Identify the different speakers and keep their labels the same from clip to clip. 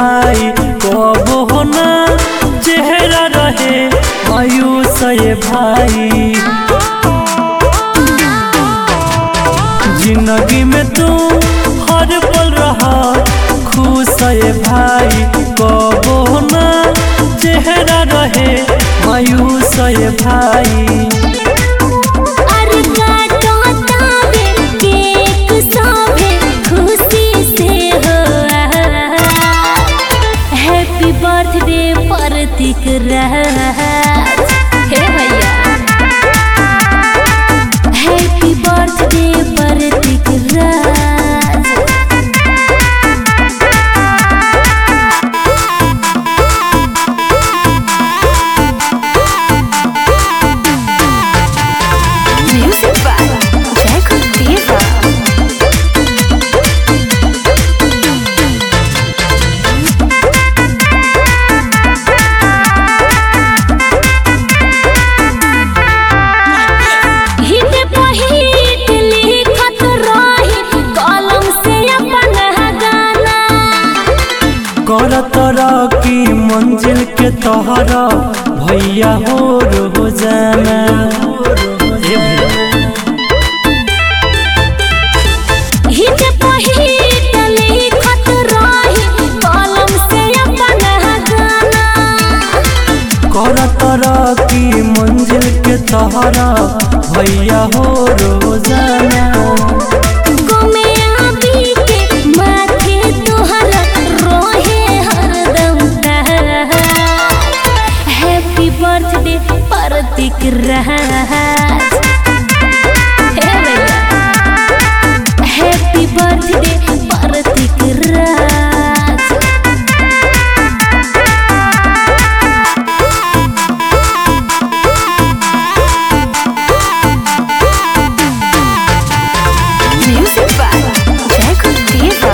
Speaker 1: भाई कबो होना चेहरा रहे मायूस ये भाई। जिंदगी में तू हर पल रहा खुश ये भाई कबो होना चेहरा रहे मायूस ये भाई।
Speaker 2: बर्थडे प्रतीक राज हे भैया happy birthday Prateek Raj. Music by Jaikul Deva.
Speaker 1: कर तरक्की मंजिल के तोहरा भैया हो जाना। कर तरक्की मंजिल के तोहरा भैया हो जाना।
Speaker 2: बर्थडे प्रतीक राज हे भैया happy birthday Prateek Raj. Music by Jaikul Deva.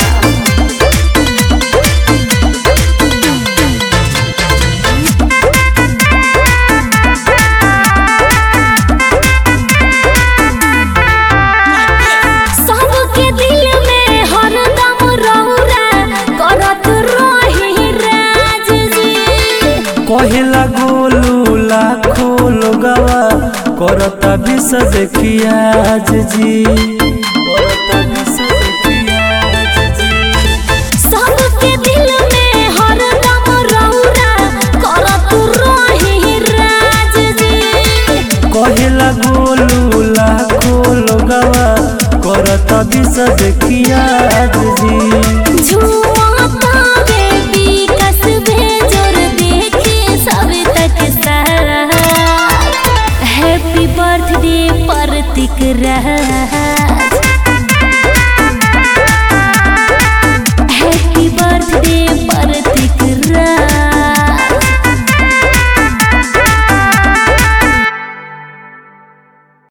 Speaker 1: कहिला गोलू लाखों लोगवा करता विष देखिया जी करता विष
Speaker 2: सबके दिल में हरदम रौरा करत रही राज जी।
Speaker 1: कहिला गोलू लाखों लोगवा करता विष देखिया जी।